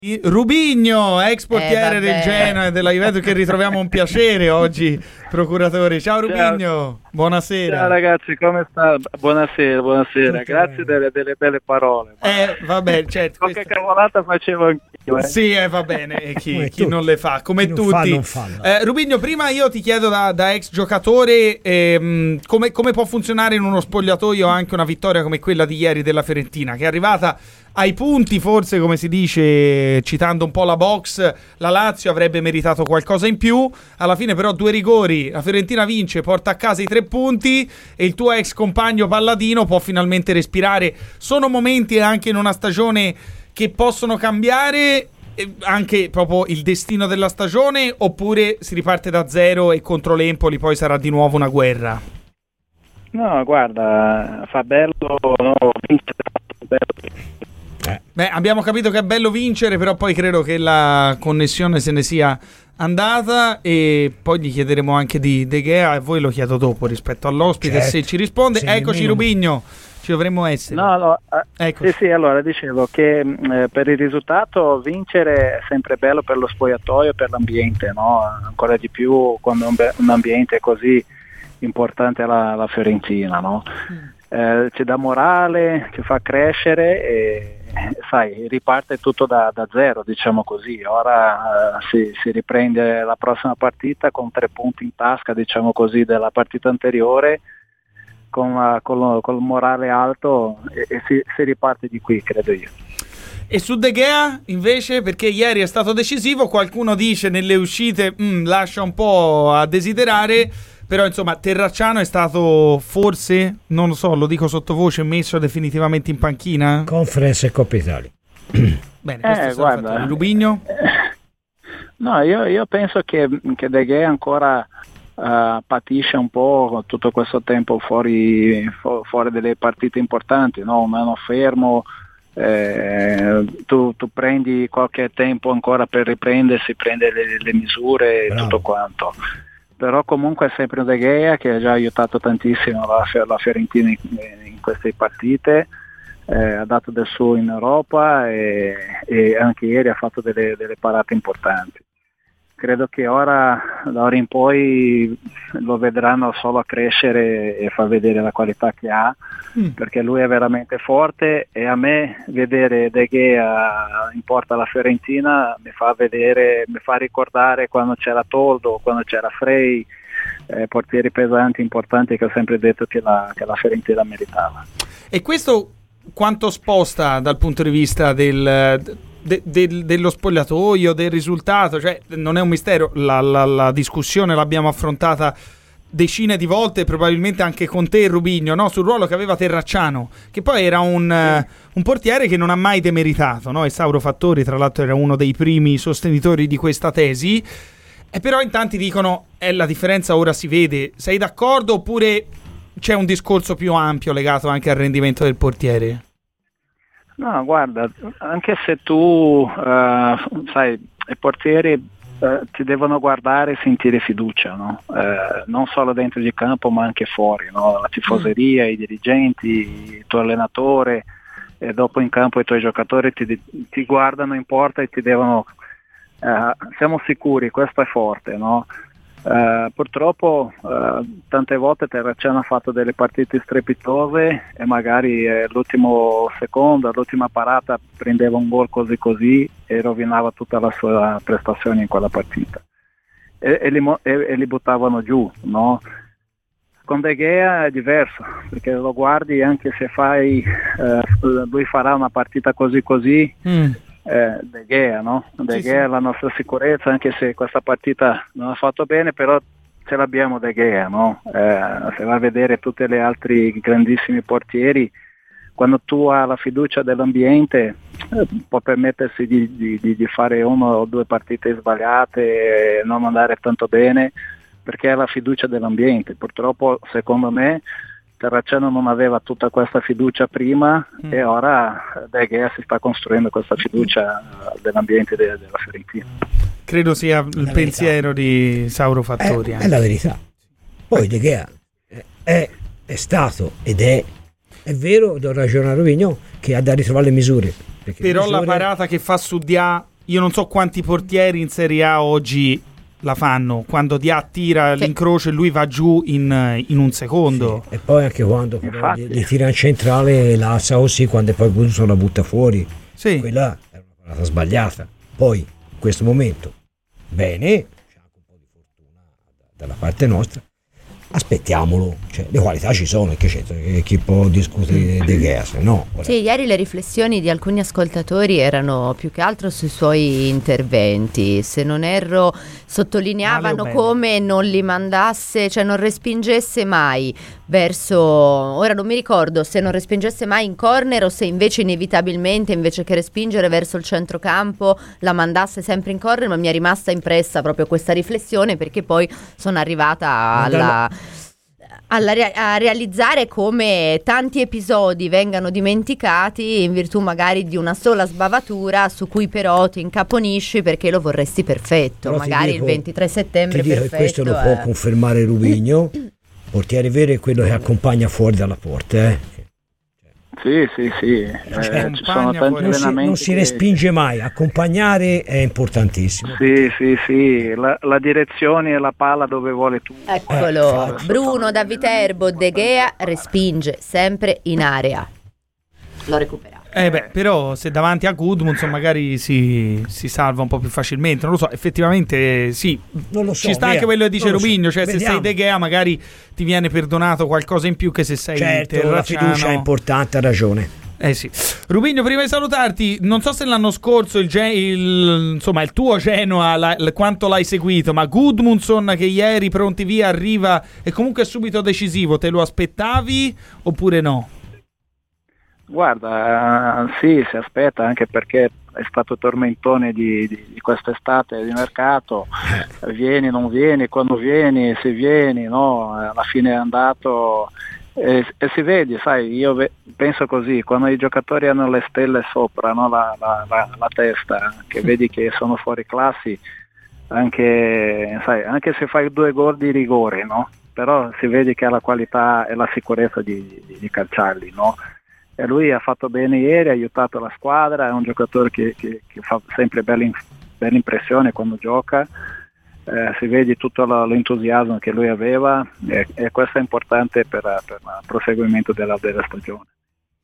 Rubigno, ex portiere del Genoa e della Juventus, che ritroviamo un piacere oggi, procuratore. Ciao Rubigno, buonasera. Ciao ragazzi, come sta? Buonasera. Grazie delle belle parole. Vabbè, certo. Qualche cavolata facevo anch'io. Sì, va bene, chi non le fa, come chi tutti. Non fanno. Rubigno, prima io ti chiedo da ex giocatore come può funzionare in uno spogliatoio anche una vittoria come quella di ieri della Fiorentina, che è arrivata ai punti, forse, come si dice, citando un po' la box, la Lazio avrebbe meritato qualcosa in più. Alla fine però 2 rigori, la Fiorentina vince, porta a casa i 3 punti e il tuo ex compagno Palladino può finalmente respirare. Sono momenti anche in una stagione che possono cambiare anche proprio il destino della stagione, oppure si riparte da zero e contro l'Empoli poi sarà di nuovo una guerra? No, guarda, fa bello, no, vincere, bello. Abbiamo capito che è bello vincere, però poi credo che la connessione se ne sia andata, e poi gli chiederemo anche di De Gea, e voi lo chiedo dopo rispetto all'ospite, certo, se ci risponde. Eccoci Rubigno, ci dovremmo essere. Sì, allora dicevo che per il risultato vincere è sempre bello per lo spogliatoio, per l'ambiente, no? Ancora di più quando un ambiente così importante alla Fiorentina, no? Ci dà morale, ci fa crescere e sai, riparte tutto da zero, diciamo così. Ora si riprende la prossima partita con 3 punti in tasca, diciamo così, della partita anteriore, con il morale alto, e si riparte di qui, credo io. E su De Gea invece, perché ieri è stato decisivo, qualcuno dice nelle uscite lascia un po' a desiderare, però insomma Terracciano è stato forse, non lo so, lo dico sottovoce, messo definitivamente in panchina? Conference e Coppa Italia. Bene, questo guarda, Rubigno? No, io penso che De Gea ancora patisce un po' tutto questo tempo fuori delle partite importanti, no? Un anno fermo, tu prendi qualche tempo ancora per riprendersi, prende le misure e tutto quanto. Però comunque è sempre un De Gea che ha già aiutato tantissimo la Fiorentina in queste partite, ha dato del suo in Europa e anche ieri ha fatto delle parate importanti. Credo che da ora in poi lo vedranno solo a crescere e far vedere la qualità che ha, perché lui è veramente forte, e a me vedere De Gea in porta alla Fiorentina mi fa ricordare quando c'era Toldo, quando c'era Frey, portieri pesanti importanti, che ho sempre detto che la Fiorentina meritava. E questo quanto sposta dal punto di vista dello spogliatoio, del risultato? Cioè, non è un mistero, la discussione l'abbiamo affrontata decine di volte, probabilmente anche con te Rubigno, no? Sul ruolo che aveva Terracciano, che poi era un portiere che non ha mai demeritato, no? E Sauro Fattori tra l'altro era uno dei primi sostenitori di questa tesi, e però in tanti dicono la differenza ora si vede. Sei d'accordo, oppure c'è un discorso più ampio legato anche al rendimento del portiere? No, guarda, anche se tu sai, i portieri ti devono guardare e sentire fiducia, no? Non solo dentro di campo ma anche fuori, no? La tifoseria, i dirigenti, il tuo allenatore, e dopo in campo i tuoi giocatori ti guardano in porta e ti devono siamo sicuri, questo è forte, no? Purtroppo tante volte Terracciano ha fatto delle partite strepitose e magari l'ultimo secondo, l'ultima parata prendeva un gol così e rovinava tutta la sua prestazione in quella partita e li buttavano giù, no? Con De Gea è diverso, perché lo guardi, anche se lui farà una partita così De Gea, no? De Gea è la nostra sicurezza, anche se questa partita non ha fatto bene, però ce l'abbiamo De Gea, no? Se va a vedere tutti gli altri grandissimi portieri, quando tu hai la fiducia dell'ambiente può permettersi di fare 1 o 2 partite sbagliate e non andare tanto bene, perché ha la fiducia dell'ambiente. Purtroppo, secondo me, Terracciano non aveva tutta questa fiducia prima e ora De Gea si sta costruendo questa fiducia dell'ambiente della Fiorentina. Credo sia il pensiero di Sauro Fattori. È la verità. Poi De Gea è stato ed è vero, do ragione a Rovigno, che ha da ritrovare le misure. Però la parata che fa su Dia io non so quanti portieri in Serie A oggi la fanno, quando Dià tira l'incrocio e lui va giù in un secondo. Sì. E poi anche quando li tira in centrale la Saossi, quando poi Gudmundsson la butta fuori, quella è una parata sbagliata. Poi in questo momento bene, c'è anche un po' di fortuna dalla parte nostra, aspettiamolo, cioè, le qualità ci sono, che chi può discutere De Gea, se no. Sì, ieri le riflessioni di alcuni ascoltatori erano più che altro sui suoi interventi, se non erro sottolineavano come non li mandasse, cioè non respingesse mai verso, ora non mi ricordo se non respingesse mai in corner o se invece inevitabilmente, invece che respingere verso il centrocampo, la mandasse sempre in corner, ma mi è rimasta impressa proprio questa riflessione, perché poi sono arrivata a realizzare come tanti episodi vengano dimenticati in virtù magari di una sola sbavatura su cui però ti incaponisci perché lo vorresti perfetto, però magari il 23 settembre perfetto. Questo lo può confermare Rubinho, portiere vero è quello che accompagna fuori dalla porta, Sì, ci sono tanti allenamenti. Non si respinge mai, accompagnare è importantissimo. Sì, la direzione e la palla dove vuole tu. Eccolo, Bruno da Viterbo, De Gea respinge sempre in area. L'ho recuperato. Però se davanti a Gudmundsson magari si salva un po' più facilmente, non lo so, effettivamente sì, non lo so, ci sta anche quello che dice Rubinho, cioè vediamo. Se sei De Gea magari ti viene perdono qualcosa in più che se sei Terracciano. La fiducia è importante, ha ragione. Sì. Rubinho, prima di salutarti, non so se l'anno scorso il tuo Genoa quanto l'hai seguito, ma Gudmundsson che ieri pronti via arriva e comunque è subito decisivo, te lo aspettavi oppure no? Guarda, sì, si aspetta, anche perché è stato tormentone di quest'estate di mercato, vieni, non vieni, quando vieni, se vieni, no? Alla fine è andato e si vede, sai, io penso così, quando i giocatori hanno le stelle sopra, no? la testa, che vedi che sono fuori classi, anche se fai 2 gol di rigore, no? Però si vede che ha la qualità e la sicurezza di calciarli, no? E lui ha fatto bene ieri, ha aiutato la squadra, è un giocatore che fa sempre bella impressione quando gioca, si vede tutto l'entusiasmo che lui aveva e questo è importante per il proseguimento della stagione.